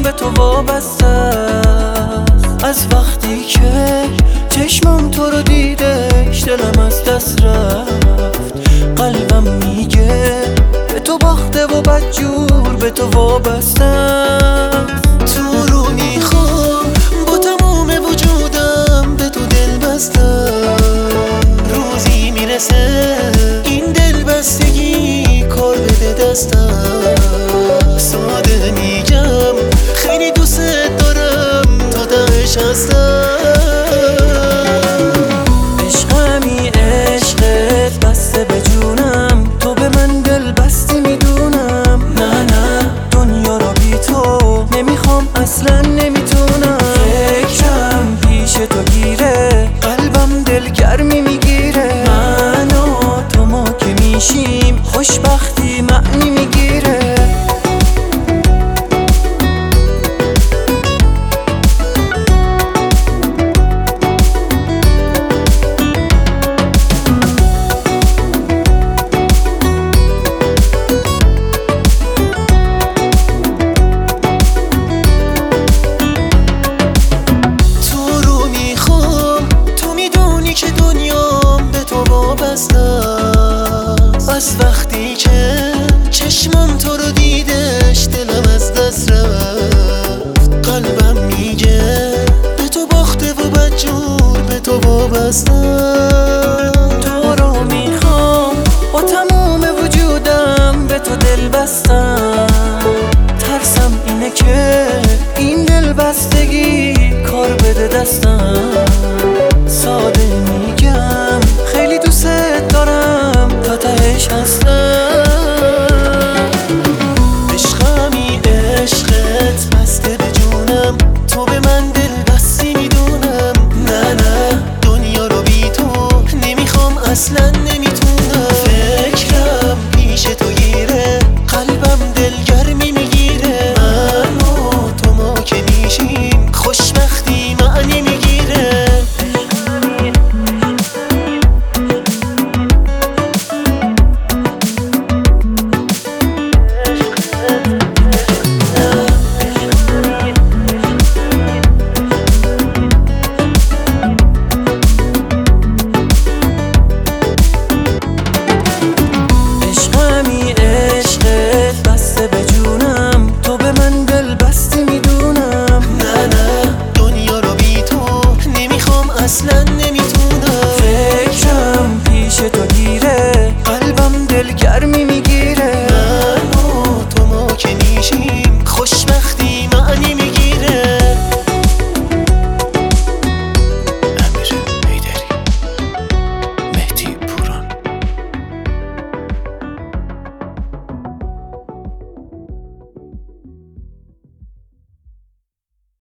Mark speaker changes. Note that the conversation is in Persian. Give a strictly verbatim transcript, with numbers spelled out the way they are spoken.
Speaker 1: به تو وابسته است. از وقتی که چشمم تو رو دیدش دلم از دست رفت. قلبم میگه به تو باخته و بدجور به تو وابسته است. تو رو میخوام با تمام وجودم به تو دل بستم. روزی میرسه این دل بستگی کار بده دستم. ساده میگم خیلی دوست دارم تا دهش هستم. عشقمی عشقت بسته به جونم، تو به من دل بستی میدونم. نه نه دنیا رو بی تو نمیخوام اصلا نمیتونم. فکرم پیش تو گیره قلبم دل گرمی میگیره. من و تو ما که میشیم خوشبختی معنی میگیره. از وقتی که چشمم تو رو دیدش دلم از دست رفت. قلبم میگه به تو باخته و بدجور به تو وابستم. تو رو میخوام با تمام وجودم به تو دل بستم. ترسم اینه که این دل بستگی کار بده دستم. ساده